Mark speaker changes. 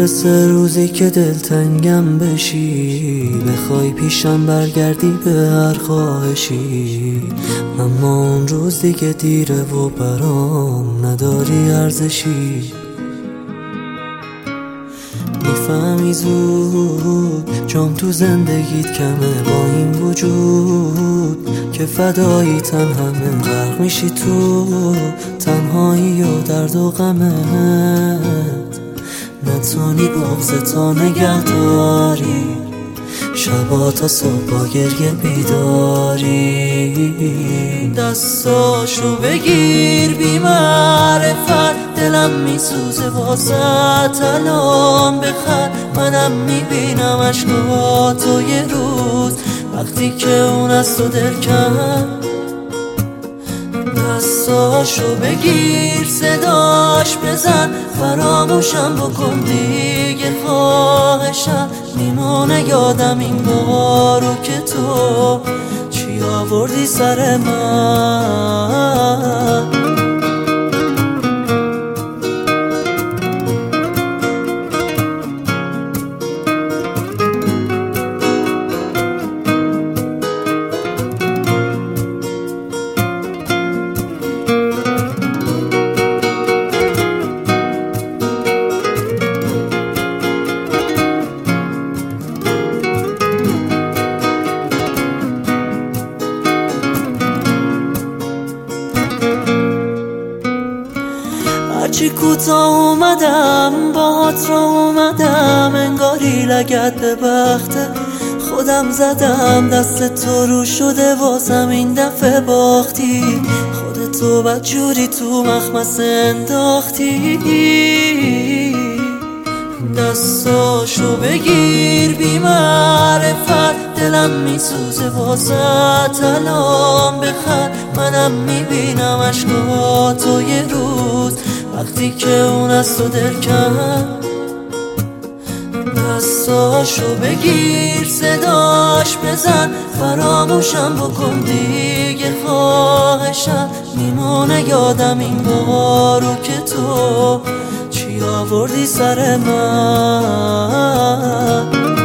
Speaker 1: میرسه روزی که دلتنگم بشی، بخوای پیشم برگردی به هر خواهشی، اما اون روز دیگه دیره و برام نداری ارزشی. میفهمی زود جام تو زندگیت کمه، با این وجود که فدایی تن همه، غرق میشی تو تنهایی و درد و غمت، نتونی بغضتو نگه داری، شبا تا صبح با گریه بیداری. دستاشو بگیر بی معرفت، دلم میسوزه واسه الان بخند، منم میبینم عشقاتو یه روز وقتی که اون از تو دل کند. دستاشو بگیر صداش بزن، فراموشم بکن دیگه خواهشم، میمونه یادم این بارو که تو چی آوردی سر من. هرچی کوتاه اومدم باهات را اومدم، انگاری لگد به بخته خودم زدم، دست تو رو شده واسم این دفعه باختی، خودتو بدجوری تو مخمصه انداختی. دستاشو بگیر بی معرفت، دلم میسوزه واسه الان بخند، منم میبینم عشقاتو یه روز وقتی که اون از تو دل کند. دستاشو بگیر صداش بزن، فراموشم بکن دیگه خواهشم، میمونه یادم این بارو که تو چی آوردی سر من.